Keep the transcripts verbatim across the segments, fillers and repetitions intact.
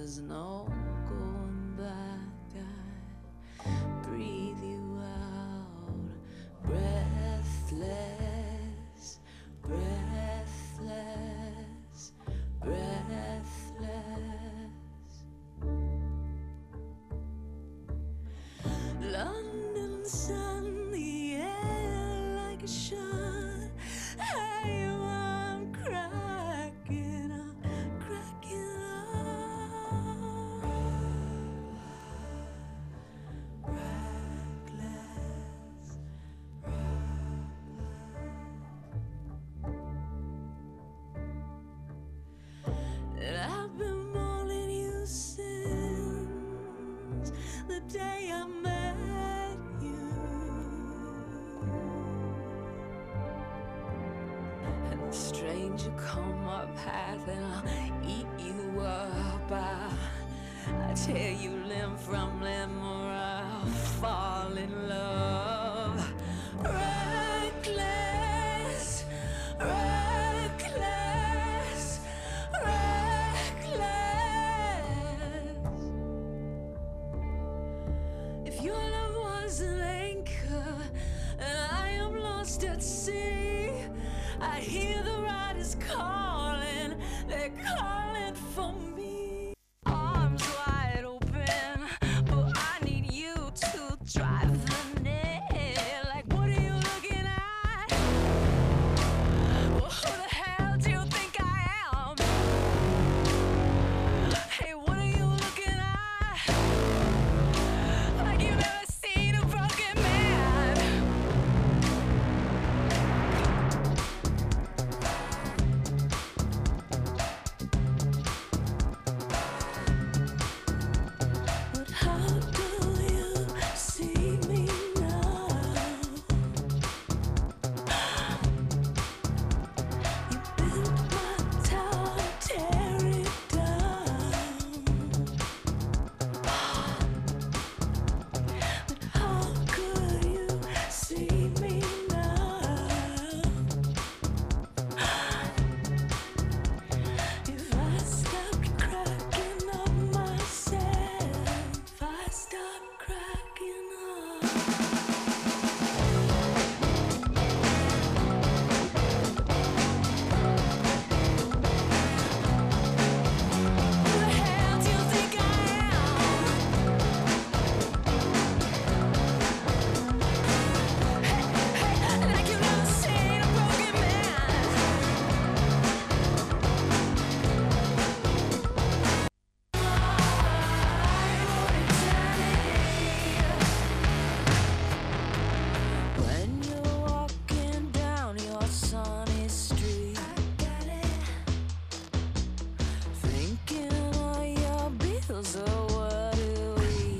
there's no going back. I breathe you out, breathless, breathless, breathless. London sun, the air like a shot. Hey, I'm cracking up, cracking up. Reckless, reckless. I've been wanting you since the day I met you. And a stranger come my path and I'll eat you up. I, I tear you limb from limb or I'll fall in love. Reckless, reckless, reckless. If your love was an anchor and I am lost at sea, I hear the riders calling, they're calling for me. Arms wide open, but I need you to drive the nail. Like, what are you looking at? Well, who the hell do you think I am? Hey, what are you looking at? Like you've never seen a broken man. But how do you see me now? You built my tower, tear it down. But how could you see me now? If I stopped cracking up myself, if I stopped cracking up. Who the hell do you think I am? Hey, hey, like you've never seen a broken man. When you're walking down your sunny street, thinking of your bills or what to eat,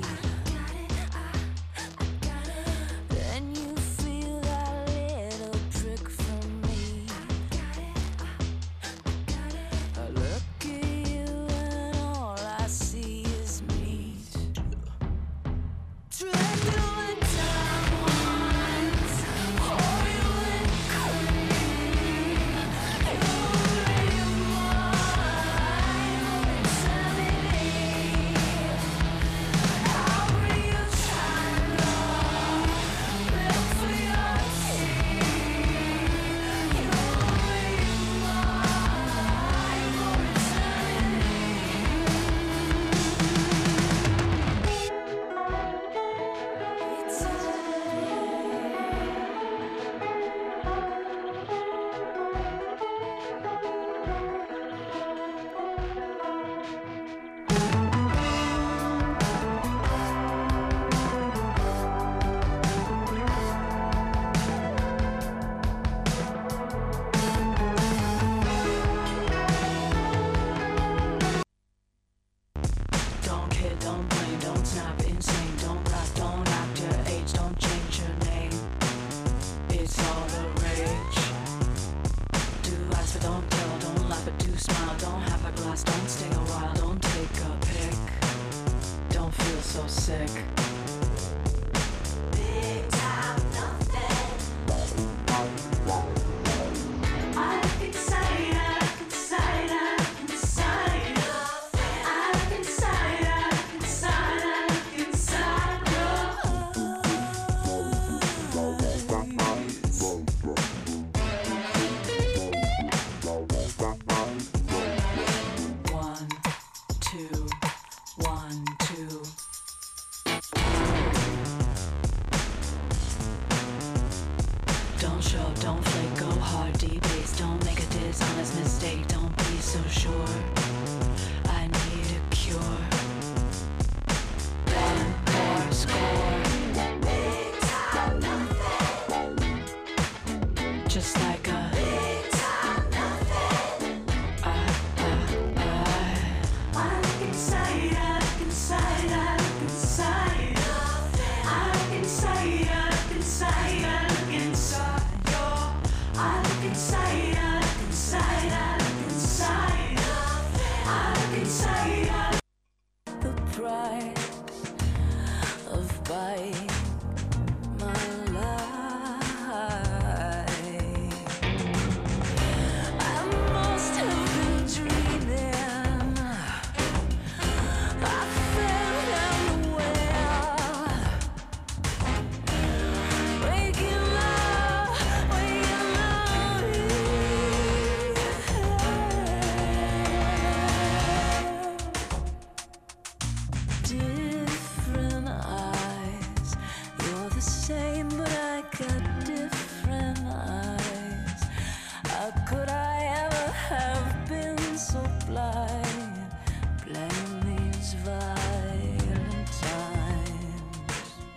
then you feel that little prick from me. I look at you and all I see is meat. Drag you in diamonds, pour you in cream. You're mine for eternity. I'll bring you China, milk for your tea. You're mine for Don't kid, don't blame, don't snap insane, don't laugh, don't act your age, don't change your name. It's all the rage. Do ask but don't tell, don't laugh but do smile, don't have a glass, don't stay a while, don't take a pic. Don't feel so sick. Big time nothing. I look inside, I look inside, I look inside. I look inside. The price of buying my life. I must have been dreaming. I fell down the well, waking up, waking up. Different eyes, you're the same, but I got different eyes. How could I ever have been so blind, blind these violent times?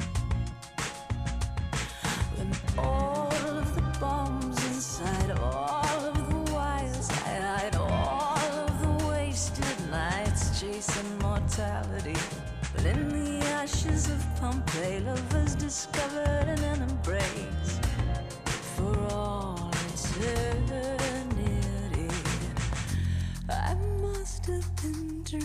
When all of the bombs inside, all of the wires I hide, all of the wasted nights chasing mortality. But in the ashes of Pompeii, lovers discovered an embrace for all eternity. I must have been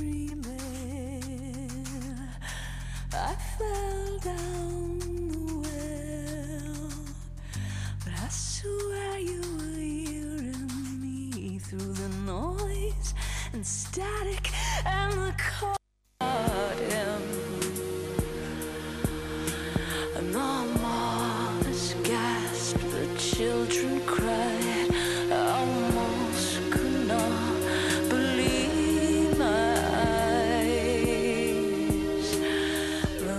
dreaming. I fell down the well, but I swear you were hearing me through the noise and static and the cold. And the mothers gasped, the children cried. I almost could not believe my eyes. The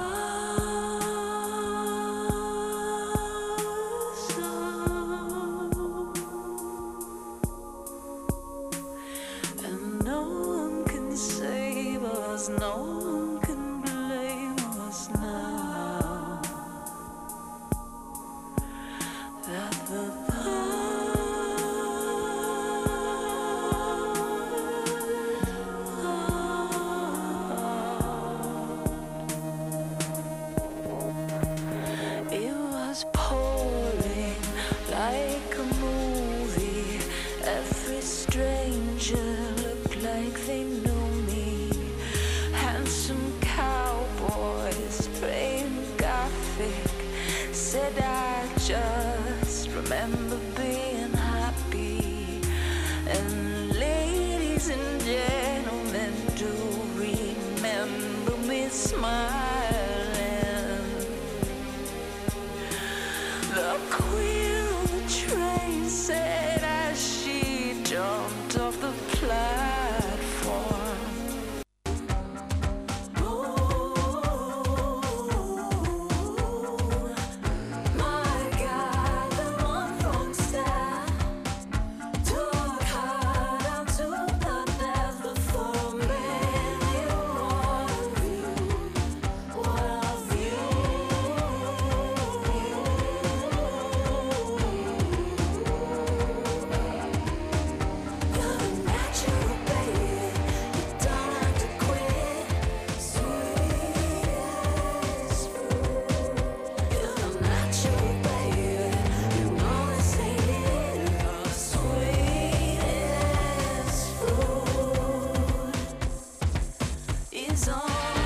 puzzle, and no one can save us, no one can blame us now. That the it was pouring like a movie. Every stranger looked like they knew me. Handsome cowboys, framed Gothic, said I just remember being happy. And ladies and gentlemen, do remember me smiling. The queen on the train said as she jumped off the platform, my God, the one wrong step took her down to the death before many. What of you? You're the natural baby, you don't have to quit. Sweet as fruit. You're the natural baby, you know this ain't it. Sweet as fruit is on.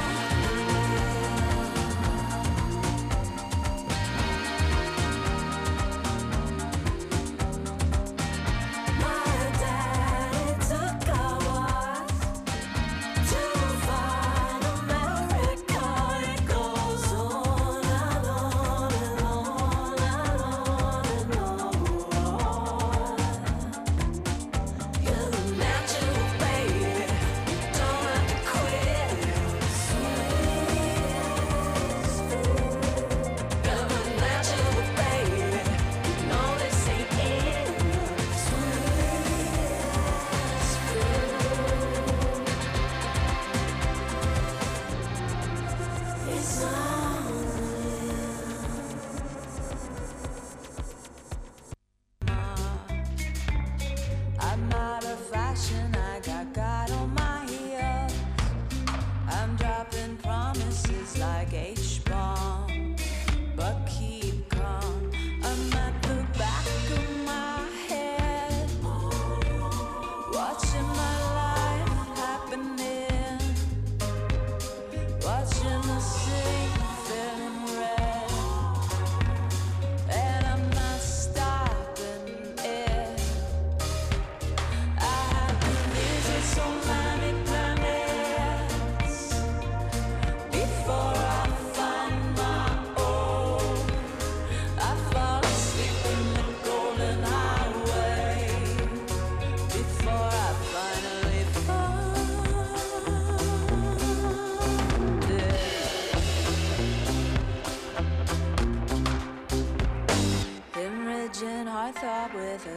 My daddy took hours to find America. It goes on and on and on and on and on. You're the natural baby, you don't have to quit.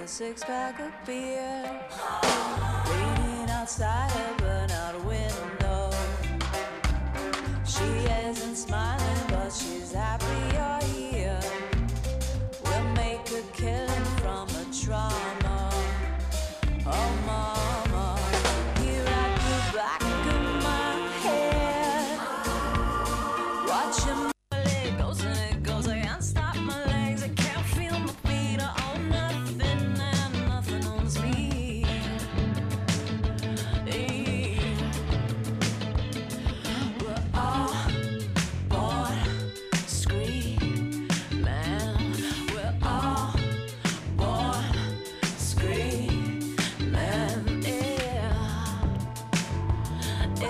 a six-pack of beer, waiting outside a burnout window. She isn't smiling, but she's happy you're here. We'll make a killing from a trauma. Oh, mama, here at the back of my head, watching my leg goes and it goes. I can't stop my legs, I can't feel my feet. I own nothing and nothing owns me. Hey. We're all born screaming. We're all born screaming. Yeah. Yeah.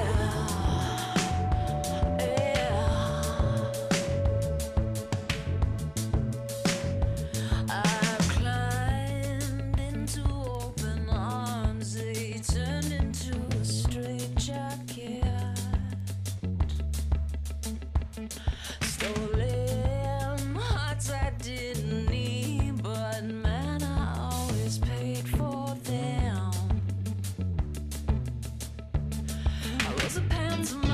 I climbed into open arms. They turned into a straitjacket. Stolen hearts I didn't need, but man, I always paid for them. I was a pantomime.